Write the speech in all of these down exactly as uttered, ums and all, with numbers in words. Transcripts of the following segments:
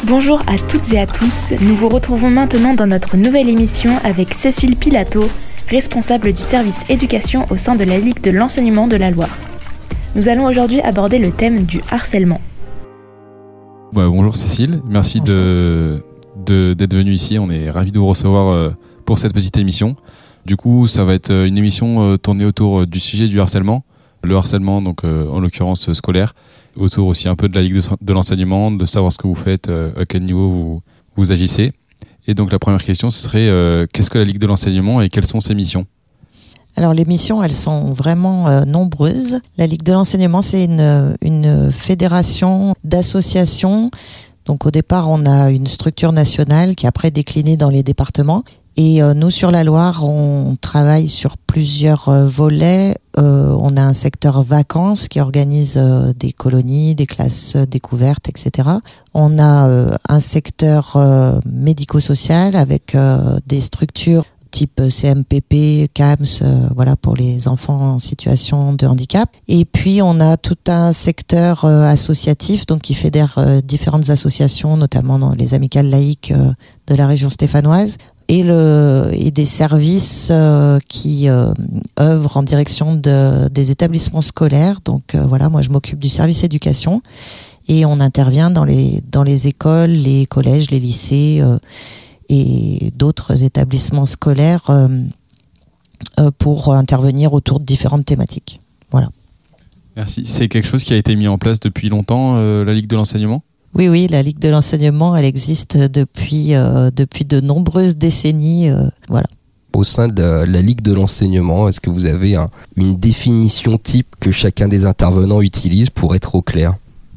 Bonjour à toutes et à tous, nous vous retrouvons maintenant dans notre nouvelle émission avec Cécile Pilato, responsable du service éducation au sein de la Ligue de l'enseignement de la Loire. Nous allons aujourd'hui aborder le thème du harcèlement. Bah, bonjour Cécile, merci bonjour. De, de, d'être venue ici, on est ravis de vous recevoir euh, pour cette petite émission. Du coup, ça va être une émission euh, tournée autour du sujet du harcèlement, le harcèlement donc euh, en l'occurrence scolaire, autour aussi un peu de la Ligue de, de l'enseignement, de savoir ce que vous faites, euh, à quel niveau vous, vous agissez. Et donc la première question, ce serait euh, qu'est-ce que la Ligue de l'enseignement et quelles sont ses missions ? Alors les missions, elles sont vraiment euh, nombreuses. La Ligue de l'enseignement, c'est une, une fédération d'associations. Donc au départ, on a une structure nationale qui est après déclinée dans les départements. Et euh, nous, sur la Loire, on travaille sur plusieurs euh, volets. Euh, on a un secteur vacances qui organise euh, des colonies, des classes euh, découvertes, et cetera. On a euh, un secteur euh, médico-social avec euh, des structures type C M P P, C A M S, euh, voilà, pour les enfants en situation de handicap. Et puis, on a tout un secteur euh, associatif, donc qui fédère euh, différentes associations, notamment dans les amicales laïques euh, de la région stéphanoise. Et, le, et des services euh, qui euh, œuvrent en direction de, des établissements scolaires. Donc euh, voilà, moi je m'occupe du service éducation et on intervient dans les, dans les écoles, les collèges, les lycées euh, et d'autres établissements scolaires euh, euh, pour intervenir autour de différentes thématiques. Voilà. Merci. C'est quelque chose qui a été mis en place depuis longtemps, euh, la Ligue de l'enseignement ? Oui, oui, la Ligue de l'enseignement, elle existe depuis, euh, depuis de nombreuses décennies. Euh, voilà. Au sein de la Ligue de l'enseignement, est-ce que vous avez un, une définition type que chacun des intervenants utilise pour être au clair ?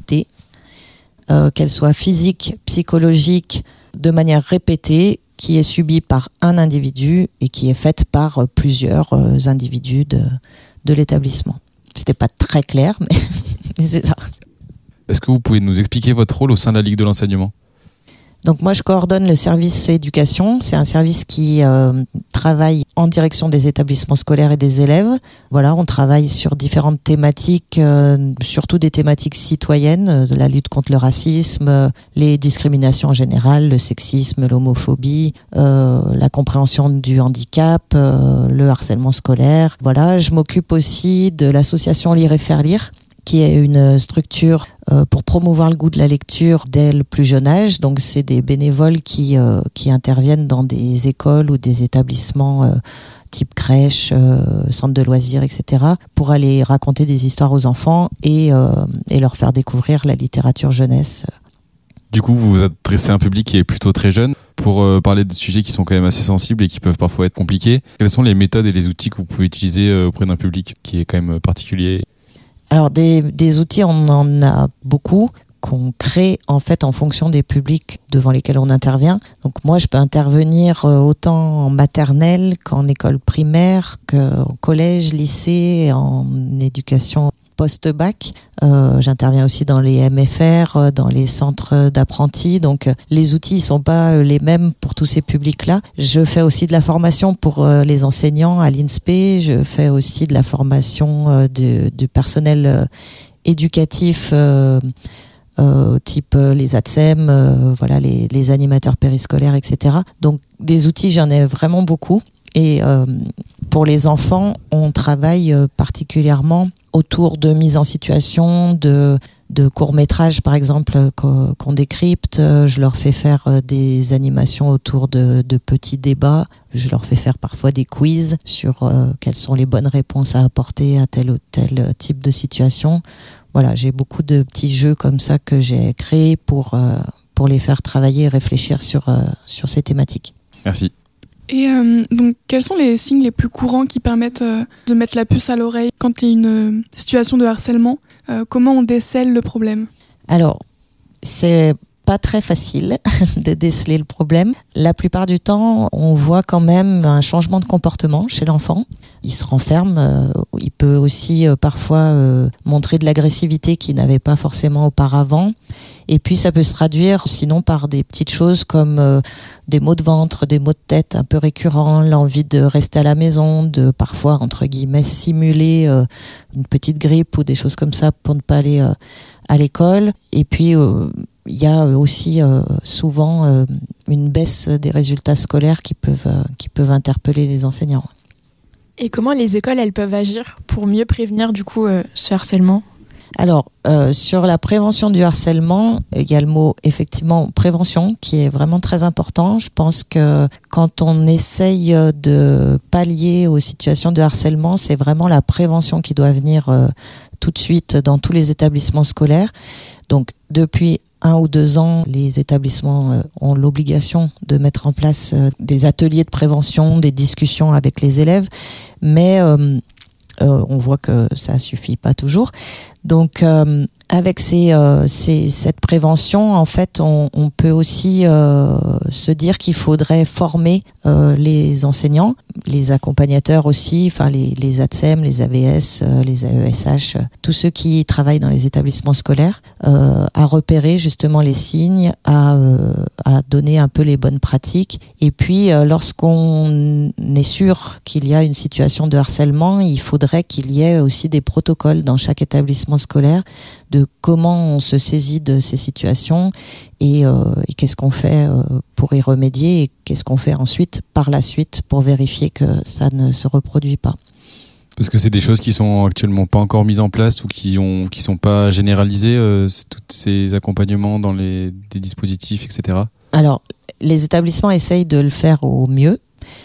euh, Qu'elle soit physique, psychologique, de manière répétée, qui est subie par un individu et qui est faite par plusieurs euh, individus de, de l'établissement. C'était pas très clair, mais, mais c'est ça. Est-ce que vous pouvez nous expliquer votre rôle au sein de la Ligue de l'enseignement ? Donc moi, je coordonne le service éducation. C'est un service qui euh, travaille en direction des établissements scolaires et des élèves. Voilà, on travaille sur différentes thématiques, euh, surtout des thématiques citoyennes, euh, de la lutte contre le racisme, euh, les discriminations en général, le sexisme, l'homophobie, euh, la compréhension du handicap, euh, le harcèlement scolaire. Voilà, je m'occupe aussi de l'association Lire et faire lire, qui est une structure euh, pour promouvoir le goût de la lecture dès le plus jeune âge. Donc c'est des bénévoles qui euh, qui interviennent dans des écoles ou des établissements euh, type crèche, euh, centre de loisirs, et cetera, pour aller raconter des histoires aux enfants et euh, et leur faire découvrir la littérature jeunesse. Du coup, vous vous adressez à un public qui est plutôt très jeune pour euh, parler de sujets qui sont quand même assez sensibles et qui peuvent parfois être compliqués. Quelles sont les méthodes et les outils que vous pouvez utiliser euh, auprès d'un public qui est quand même particulier ? Alors des, des outils, on en a beaucoup qu'on crée en fait en fonction des publics devant lesquels on intervient. Donc moi, je peux intervenir autant en maternelle qu'en école primaire, qu'en collège, lycée, en éducation post-bac. Euh, j'interviens aussi dans les M F R, dans les centres d'apprentis. Donc les outils ne sont pas les mêmes pour tous ces publics-là. Je fais aussi de la formation pour les enseignants à l'I N S P. Je fais aussi de la formation de, du personnel euh, éducatif euh, euh, type les A T S E M, euh, voilà, les, les animateurs périscolaires, et cetera. Donc des outils, j'en ai vraiment beaucoup. Et euh, pour les enfants, on travaille particulièrement autour de mise en situation, de, de courts-métrages par exemple qu'on, qu'on décrypte. Je leur fais faire des animations autour de, de petits débats. Je leur fais faire parfois des quiz sur euh, quelles sont les bonnes réponses à apporter à tel ou tel type de situation. Voilà, j'ai beaucoup de petits jeux comme ça que j'ai créés pour, euh, pour les faire travailler et réfléchir sur, euh, sur ces thématiques. Merci. Et euh, donc, quels sont les signes les plus courants qui permettent euh, de mettre la puce à l'oreille quand il y a une euh, situation de harcèlement ? euh, Comment on décèle le problème ? Alors, c'est pas très facile de déceler le problème. La plupart du temps, on voit quand même un changement de comportement chez l'enfant. Il se renferme, euh, il peut aussi euh, parfois euh, montrer de l'agressivité qu'il n'avait pas forcément auparavant. Et puis ça peut se traduire sinon par des petites choses comme euh, des maux de ventre, des maux de tête un peu récurrents, l'envie de rester à la maison, de parfois entre guillemets simuler euh, une petite grippe ou des choses comme ça pour ne pas aller euh, à l'école. Et puis euh, il y a aussi euh, souvent euh, une baisse des résultats scolaires qui peuvent, euh, qui peuvent interpeller les enseignants. Et comment les écoles, elles peuvent agir pour mieux prévenir du coup euh, ce harcèlement ? Alors, euh, sur la prévention du harcèlement, il y a le mot, effectivement, prévention, qui est vraiment très important. Je pense que quand on essaye de pallier aux situations de harcèlement, c'est vraiment la prévention qui doit venir euh, tout de suite dans tous les établissements scolaires. Donc, depuis un ou deux ans, les établissements euh, ont l'obligation de mettre en place euh, des ateliers de prévention, des discussions avec les élèves, mais euh, euh, on voit que ça suffit pas toujours. Donc, euh, avec ces, euh, ces, cette prévention, en fait, on, on peut aussi euh, se dire qu'il faudrait former euh, les enseignants, les accompagnateurs aussi, enfin les, les A T S E M, les A V S, euh, les A E S H, euh, tous ceux qui travaillent dans les établissements scolaires, euh, à repérer justement les signes, à, euh, à donner un peu les bonnes pratiques. Et puis, euh, lorsqu'on est sûr qu'il y a une situation de harcèlement, il faudrait qu'il y ait aussi des protocoles dans chaque établissement scolaire de comment on se saisit de ces situations et, euh, et qu'est-ce qu'on fait euh, pour y remédier et qu'est-ce qu'on fait ensuite par la suite pour vérifier que ça ne se reproduit pas. Parce que c'est des choses qui sont actuellement pas encore mises en place ou qui ont qui sont pas généralisées, euh, tous ces accompagnements dans les des dispositifs, et cetera. Alors, les établissements essayent de le faire au mieux.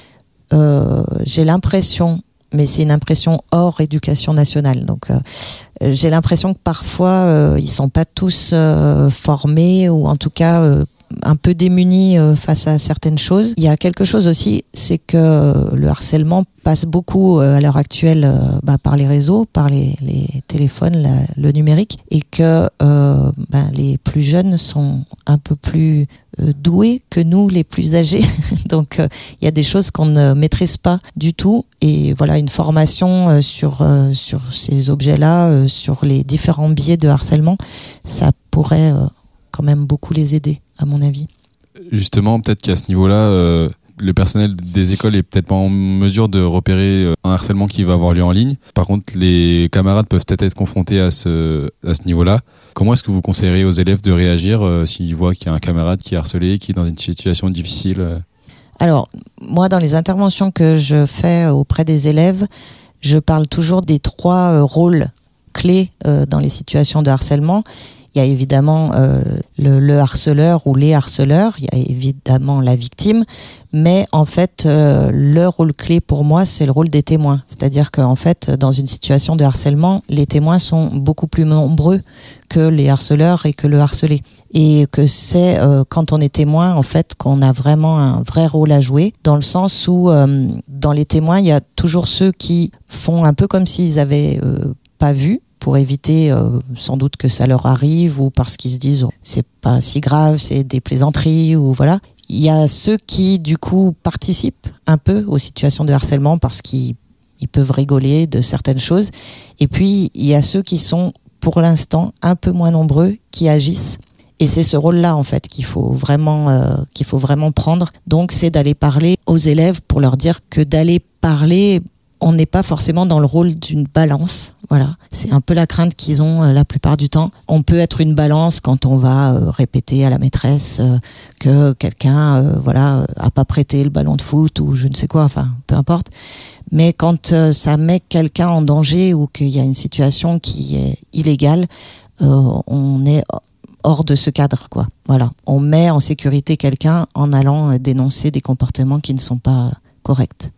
Euh, j'ai l'impression, mais c'est une impression hors éducation nationale. Donc, euh, j'ai l'impression que parfois, euh, ils sont pas tous euh, formés ou en tout cas euh, un peu démunis euh, face à certaines choses. Il y a quelque chose aussi, c'est que le harcèlement passe beaucoup euh, à l'heure actuelle euh, bah, par les réseaux, par les, les téléphones, la, le numérique, et que euh, bah, les plus jeunes sont un peu plus euh, doués que nous, les plus âgés. Donc, euh, il y a des choses qu'on ne maîtrise pas du tout. Et voilà, une formation euh, sur euh, sur ces objets-là, euh, sur les différents biais de harcèlement, ça pourrait euh, quand même beaucoup les aider, à mon avis. Justement, peut-être qu'à ce niveau-là, euh, le personnel des écoles est peut-être pas en mesure de repérer euh, un harcèlement qui va avoir lieu en ligne. Par contre, les camarades peuvent peut-être être confrontés à ce, à ce niveau-là. Comment est-ce que vous conseilleriez aux élèves de réagir euh, s'ils voient qu'il y a un camarade qui est harcelé, qui est dans une situation difficile euh... Alors, moi, dans les interventions que je fais auprès des élèves, je parle toujours des trois euh, rôles clés euh, dans les situations de harcèlement. Il y a évidemment euh, le, le harceleur ou les harceleurs, il y a évidemment la victime, mais en fait, euh, le rôle clé pour moi, c'est le rôle des témoins. C'est-à-dire qu'en fait, dans une situation de harcèlement, les témoins sont beaucoup plus nombreux que les harceleurs et que le harcelé. Et que c'est euh, quand on est témoin, en fait, qu'on a vraiment un vrai rôle à jouer, dans le sens où, euh, dans les témoins, il y a toujours ceux qui font un peu comme s'ils avaient euh, pas vu, pour éviter euh, sans doute que ça leur arrive ou parce qu'ils se disent oh, c'est pas si grave, c'est des plaisanteries ou voilà. Il y a ceux qui du coup participent un peu aux situations de harcèlement parce qu'ils ils peuvent rigoler de certaines choses. Et puis il y a ceux qui sont pour l'instant un peu moins nombreux qui agissent. Et c'est ce rôle-là en fait qu'il faut vraiment euh, qu'il faut vraiment prendre. Donc c'est d'aller parler aux élèves pour leur dire que d'aller parler, on n'est pas forcément dans le rôle d'une balance. Voilà, c'est un peu la crainte qu'ils ont euh, la plupart du temps. On peut être une balance quand on va euh, répéter à la maîtresse euh, que quelqu'un euh, voilà, a pas prêté le ballon de foot ou je ne sais quoi, enfin peu importe. Mais quand euh, ça met quelqu'un en danger ou qu'il y a une situation qui est illégale, euh, on est hors de ce cadre, quoi. Voilà, on met en sécurité quelqu'un en allant euh, dénoncer des comportements qui ne sont pas corrects.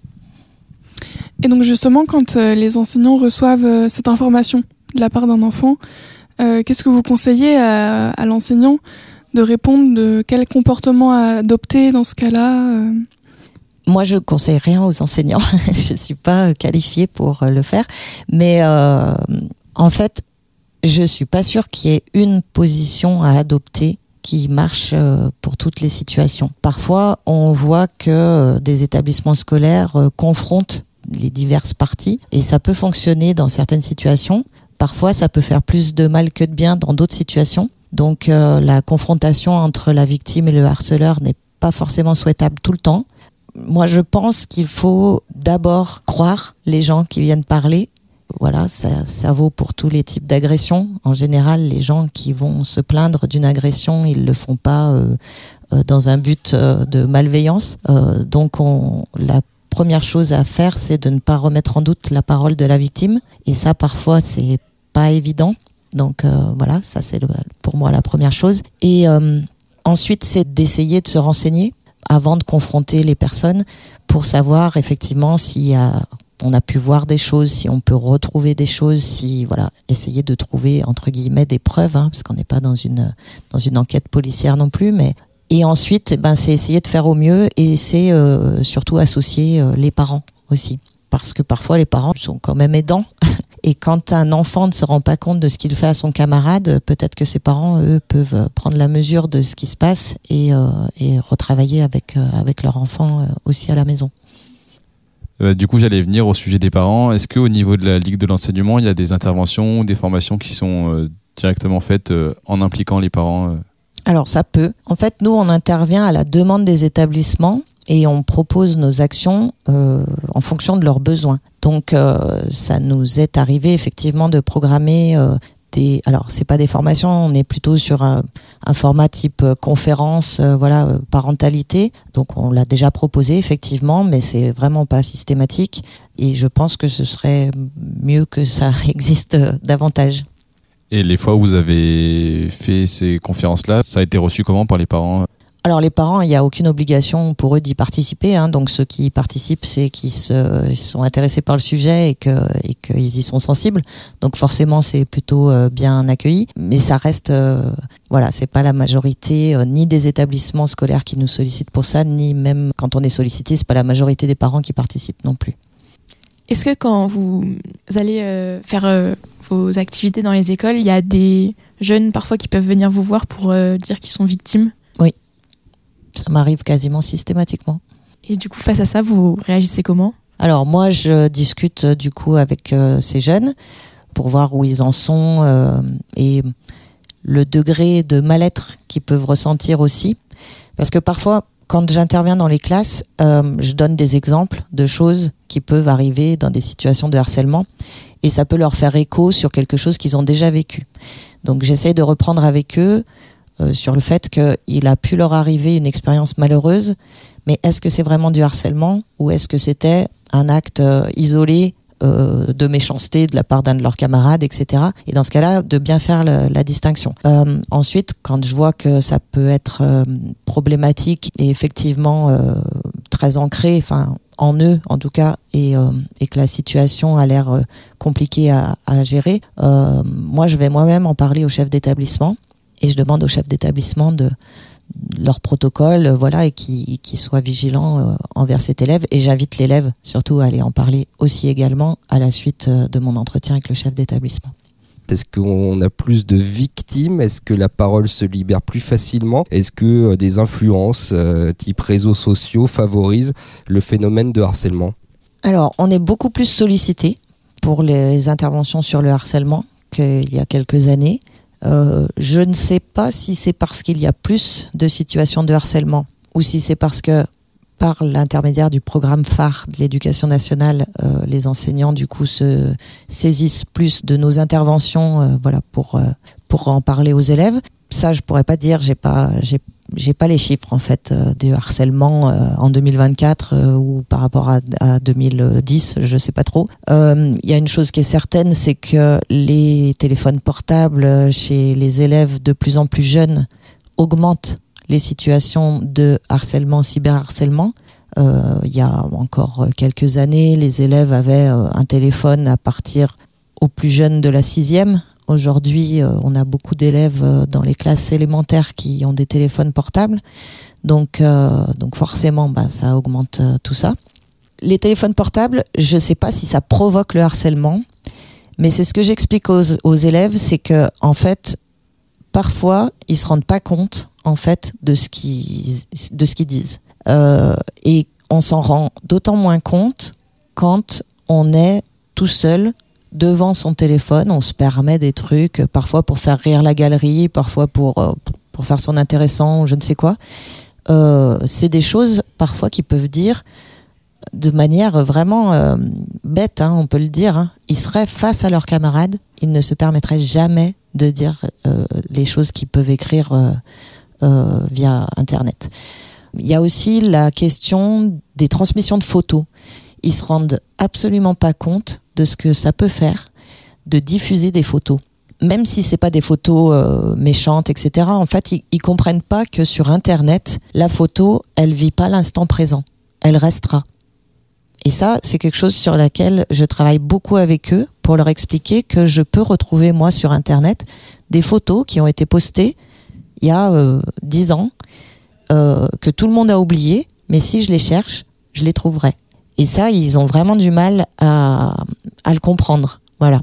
Et donc justement, quand euh, les enseignants reçoivent euh, cette information de la part d'un enfant, euh, qu'est-ce que vous conseillez à, à l'enseignant de répondre, de quel comportement adopter dans ce cas-là euh... Moi, je ne conseille rien aux enseignants. Je ne suis pas qualifiée pour le faire. Mais euh, en fait, je ne suis pas sûre qu'il y ait une position à adopter qui marche pour toutes les situations. Parfois, on voit que des établissements scolaires confrontent les diverses parties et ça peut fonctionner dans certaines situations. Parfois, ça peut faire plus de mal que de bien dans d'autres situations. Donc, euh, la confrontation entre la victime et le harceleur n'est pas forcément souhaitable tout le temps. Moi, je pense qu'il faut d'abord croire les gens qui viennent parler, voilà, ça, ça vaut pour tous les types d'agressions. En général, les gens qui vont se plaindre d'une agression, ils le font pas euh, euh, dans un but euh, de malveillance. Euh, donc, on, la première chose à faire, c'est de ne pas remettre en doute la parole de la victime. Et ça, parfois, c'est pas évident. Donc euh, voilà, ça c'est le, pour moi la première chose. Et euh, ensuite, c'est d'essayer de se renseigner avant de confronter les personnes pour savoir effectivement s'il y a, on a pu voir des choses, si on peut retrouver des choses, si voilà, essayer de trouver entre guillemets des preuves, hein, parce qu'on n'est pas dans une dans une enquête policière non plus, mais et ensuite, ben c'est essayer de faire au mieux et c'est euh, surtout associer euh, les parents aussi, parce que parfois les parents sont quand même aidants. Et quand un enfant ne se rend pas compte de ce qu'il fait à son camarade, peut-être que ses parents, eux, peuvent prendre la mesure de ce qui se passe et, euh, et retravailler avec, euh, avec leur enfant euh, aussi à la maison. Euh, du coup, j'allais venir au sujet des parents. Est-ce qu'au niveau de la Ligue de l'enseignement, il y a des interventions, des formations qui sont euh, directement faites euh, en impliquant les parents euh Alors, ça peut. En fait, nous, on intervient à la demande des établissements et on propose nos actions euh, en fonction de leurs besoins. Donc, euh, ça nous est arrivé effectivement de programmer euh, des. Alors, c'est pas des formations, on est plutôt sur un, un format type euh, conférence, euh, voilà, euh, parentalité. Donc, on l'a déjà proposé effectivement, mais c'est vraiment pas systématique. Et je pense que ce serait mieux que ça existe euh, davantage. Et les fois où vous avez fait ces conférences-là, ça a été reçu comment par les parents ? Alors les parents, il n'y a aucune obligation pour eux d'y participer, hein. Donc ceux qui y participent, c'est qu'ils se, ils sont intéressés par le sujet et que et qu'ils y sont sensibles. Donc forcément, c'est plutôt euh, bien accueilli. Mais ça reste, euh, voilà, c'est pas la majorité euh, ni des établissements scolaires qui nous sollicitent pour ça, ni même quand on est sollicité, c'est pas la majorité des parents qui participent non plus. Est-ce que quand vous allez euh, faire euh, vos activités dans les écoles, il y a des jeunes parfois qui peuvent venir vous voir pour euh, dire qu'ils sont victimes ? Oui, ça m'arrive quasiment systématiquement. Et du coup, face à ça, vous réagissez comment ? Alors moi, je discute euh, du coup avec euh, ces jeunes pour voir où ils en sont euh, et le degré de mal-être qu'ils peuvent ressentir aussi. Parce que parfois, quand j'interviens dans les classes, euh, je donne des exemples de choses qui peuvent arriver dans des situations de harcèlement et ça peut leur faire écho sur quelque chose qu'ils ont déjà vécu. Donc j'essaye de reprendre avec eux euh, sur le fait qu'il a pu leur arriver une expérience malheureuse, mais est-ce que c'est vraiment du harcèlement ou est-ce que c'était un acte euh, isolé euh, de méchanceté de la part d'un de leurs camarades, et cetera. Et dans ce cas-là, de bien faire le, la distinction. Euh, ensuite, quand je vois que ça peut être euh, problématique et effectivement euh, très ancré, enfin en eux en tout cas, et, euh, et que la situation a l'air euh, compliquée à, à gérer, euh, moi je vais moi-même en parler au chef d'établissement et je demande au chef d'établissement de leur protocole, voilà, et qui qui soit vigilant euh, envers cet élève. Et j'invite l'élève surtout à aller en parler aussi également à la suite euh, de mon entretien avec le chef d'établissement. Est-ce qu'on a plus de victimes ? Est-ce que la parole se libère plus facilement ? Est-ce que des influences euh, type réseaux sociaux favorisent le phénomène de harcèlement ? Alors, on est beaucoup plus sollicité pour les interventions sur le harcèlement qu'il y a quelques années. Euh, je ne sais pas si c'est parce qu'il y a plus de situations de harcèlement ou si c'est parce que par l'intermédiaire du programme phare de l'éducation nationale, euh, les enseignants du coup se saisissent plus de nos interventions, euh, voilà, pour euh, pour en parler aux élèves. Ça, je pourrais pas dire, j'ai pas j'ai j'ai pas les chiffres en fait euh, des harcèlements euh, en deux mille vingt-quatre euh, ou par rapport à, à deux mille dix, je sais pas trop. Il euh, y a une chose qui est certaine, c'est que les téléphones portables chez les élèves de plus en plus jeunes augmentent les situations de harcèlement, cyberharcèlement. Euh, il y a encore quelques années, les élèves avaient euh, un téléphone à partir au plus jeune de la sixième. Aujourd'hui, euh, on a beaucoup d'élèves euh, dans les classes élémentaires qui ont des téléphones portables. Donc, euh, donc forcément, bah, ça augmente euh, tout ça. Les téléphones portables, je ne sais pas si ça provoque le harcèlement, mais c'est ce que j'explique aux, aux élèves, c'est que en fait, parfois, ils se rendent pas compte en fait de ce qu'ils de ce qu'ils disent. Euh, et on s'en rend d'autant moins compte quand on est tout seul devant son téléphone. On se permet des trucs, parfois pour faire rire la galerie, parfois pour euh, pour faire son intéressant ou je ne sais quoi. Euh, c'est des choses parfois qui peuvent dire de manière vraiment euh, bête, hein, on peut le dire, hein, ils seraient face à leurs camarades, ils ne se permettraient jamais de dire euh, les choses qu'ils peuvent écrire euh, euh, via Internet. Il y a aussi la question des transmissions de photos. Ils se rendent absolument pas compte de ce que ça peut faire de diffuser des photos. Même si c'est pas des photos euh, méchantes, et cetera. En fait, ils, ils comprennent pas que sur Internet, la photo, elle vit pas l'instant présent. Elle restera. Et ça, c'est quelque chose sur laquelle je travaille beaucoup avec eux pour leur expliquer que je peux retrouver, moi, sur Internet, des photos qui ont été postées il y a euh, dix ans, euh, que tout le monde a oublié, mais si je les cherche, je les trouverai. Et ça, ils ont vraiment du mal à, à le comprendre. Voilà.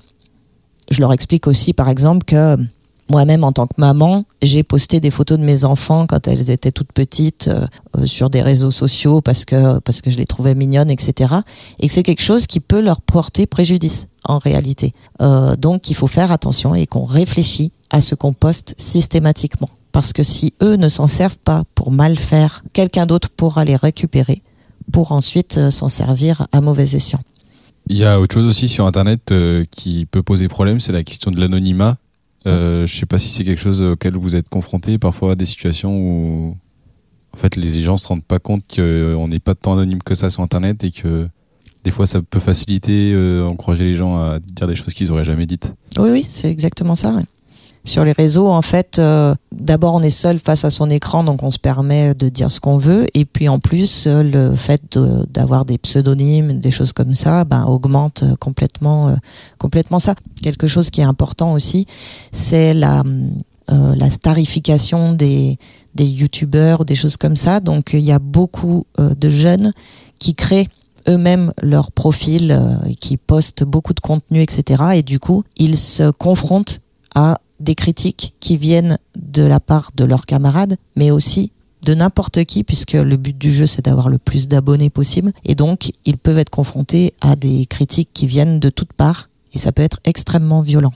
Je leur explique aussi, par exemple, que moi-même, en tant que maman, j'ai posté des photos de mes enfants quand elles étaient toutes petites euh, sur des réseaux sociaux parce que parce que je les trouvais mignonnes, et cetera. Et que c'est quelque chose qui peut leur porter préjudice en réalité. Euh, donc, il faut faire attention et qu'on réfléchit à ce qu'on poste systématiquement. Parce que si eux ne s'en servent pas pour mal faire, quelqu'un d'autre pourra les récupérer pour ensuite euh, s'en servir à mauvais escient. Il y a autre chose aussi sur Internet euh, qui peut poser problème, c'est la question de l'anonymat. Euh, je sais pas si c'est quelque chose auquel vous êtes confronté, parfois des situations où en fait les gens se rendent pas compte qu'on n'est pas tant anonyme que ça sur Internet et que des fois ça peut faciliter, euh, encourager les gens à dire des choses qu'ils auraient jamais dites. Oui, oui, c'est exactement ça. Ouais. Sur les réseaux, en fait, euh, d'abord on est seul face à son écran, donc on se permet de dire ce qu'on veut, et puis en plus euh, le fait de, d'avoir des pseudonymes, des choses comme ça, ben augmente complètement, euh, complètement ça. Quelque chose qui est important aussi, c'est la euh, la starification des des youtubeurs, des choses comme ça. Donc il y a beaucoup euh, de jeunes qui créent eux-mêmes leur profil, euh, qui postent beaucoup de contenu, et cetera. Et du coup, ils se confrontent à des critiques qui viennent de la part de leurs camarades, mais aussi de n'importe qui, puisque le but du jeu, c'est d'avoir le plus d'abonnés possible. Et donc, ils peuvent être confrontés à des critiques qui viennent de toutes parts, et ça peut être extrêmement violent.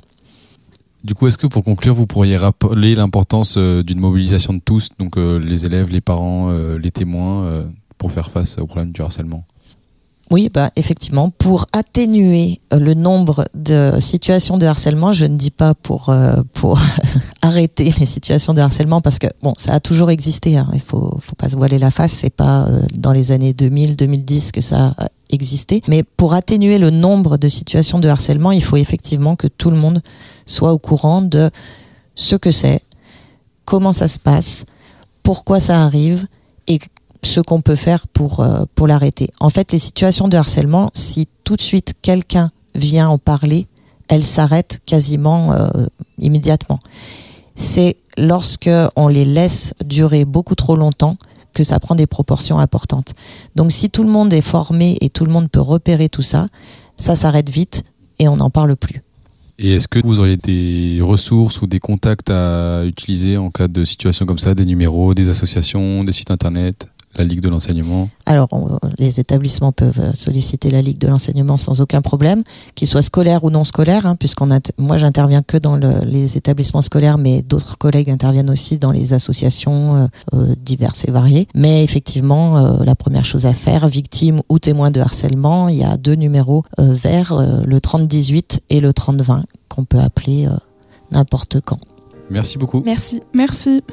Du coup, est-ce que pour conclure, vous pourriez rappeler l'importance euh, d'une mobilisation de tous, donc euh, les élèves, les parents, euh, les témoins, euh, pour faire face au problème du harcèlement ? Oui, bah effectivement, pour atténuer le nombre de situations de harcèlement, je ne dis pas pour euh, pour arrêter les situations de harcèlement, parce que bon, ça a toujours existé. Hein, il faut faut pas se voiler la face. C'est pas euh, dans les années deux mille, deux mille dix que ça a existé. Mais pour atténuer le nombre de situations de harcèlement, il faut effectivement que tout le monde soit au courant de ce que c'est, comment ça se passe, pourquoi ça arrive et ce qu'on peut faire pour euh, pour l'arrêter. En fait, les situations de harcèlement, si tout de suite quelqu'un vient en parler, elles s'arrêtent quasiment euh, immédiatement. C'est lorsque on les laisse durer beaucoup trop longtemps que ça prend des proportions importantes. Donc si tout le monde est formé et tout le monde peut repérer tout ça, ça s'arrête vite et on n'en parle plus. Et est-ce que vous auriez des ressources ou des contacts à utiliser en cas de situation comme ça, des numéros, des associations, des sites internet ? La Ligue de l'enseignement ? Alors, on, les établissements peuvent solliciter la Ligue de l'enseignement sans aucun problème, qu'ils soient scolaires ou non scolaires, hein, puisqu'on a, moi j'interviens que dans le, les établissements scolaires, mais d'autres collègues interviennent aussi dans les associations euh, euh, diverses et variées. Mais effectivement, euh, la première chose à faire, victime ou témoin de harcèlement, il y a deux numéros euh, verts, euh, le trente dix-huit et le trente vingt, qu'on peut appeler euh, n'importe quand. Merci beaucoup. Merci. Merci.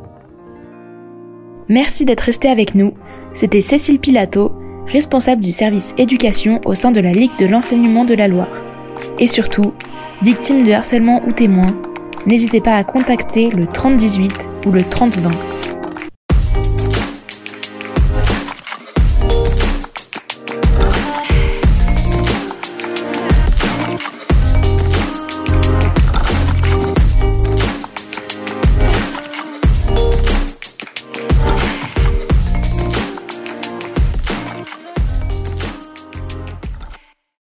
Merci d'être resté avec nous. C'était Cécile Pilato, responsable du service éducation au sein de la Ligue de l'enseignement de la Loire. Et surtout, victime de harcèlement ou témoin, n'hésitez pas à contacter le trente dix-huit ou le trente vingt.